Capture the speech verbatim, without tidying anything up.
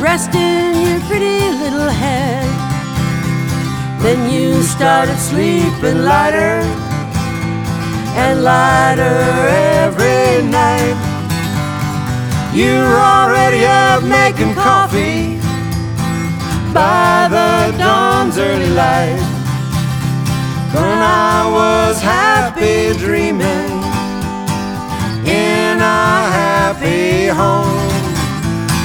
resting your pretty little head. Then you started sleeping lighter and lighter every night. You were already up making coffee by the dawn's early light. When I was happy dreaming in a happy home.